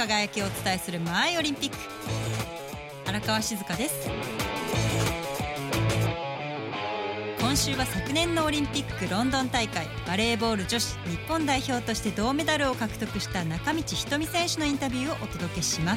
輝きをお伝えするマイオリンピック。荒川静香です。今週は昨年のオリンピックロンドン大会バレーボール女子日本代表として銅メダルを獲得した中道ひとみ選手のインタビューをお届けします。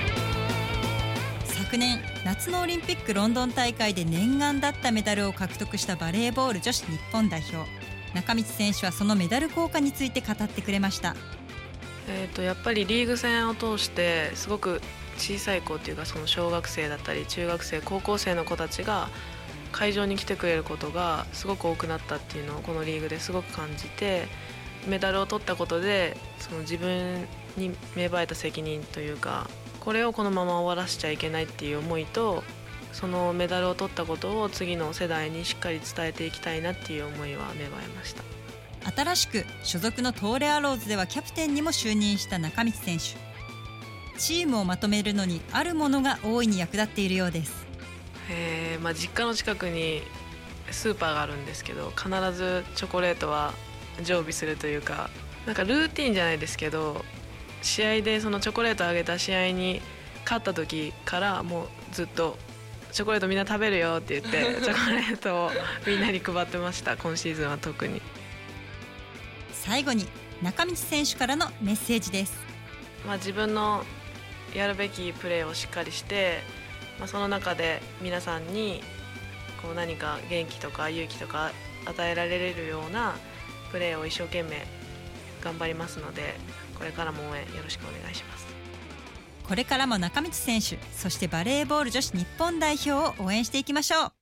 昨年夏のオリンピックロンドン大会で念願だったメダルを獲得したバレーボール女子日本代表、中道選手はそのメダル効果について語ってくれました。 やっぱりリーグ戦を通してすごく小さい子っていうか、その小学生だったり中学生高校生の子たちが会場に来てくれることがすごく多くなったっていうのをこのリーグですごく感じて、メダルを取ったことでその自分に芽生えた責任というか、これをこのまま終わらせちゃいけないっていう思いと、そのメダルを取ったことを次の世代にしっかり伝えていきたいなっていう思いは芽生えました。 新しく所属の東レアローズではキャプテンにも就任した中道選手、チームをまとめるのにあるものが大いに役立っているようです。 実家の近くにスーパーがあるんですけど、必ずチョコレートは常備するというか、なんかルーティンじゃないですけど、試合でそのチョコレートをあげた試合に勝った時からもうずっとチョコレートみんな食べるよって言ってチョコレートをみんなに配ってました。今シーズンは特に。 最後に中道選手からのメッセージです。 自分のやるべきプレーをしっかりして、その中で皆さんにこう何か元気とか勇気とか与えられるようなプレーを一生懸命頑張りますので、これからも応援よろしくお願いします。 これからも中道選手、そしてバレーボール女子日本代表を応援していきましょう。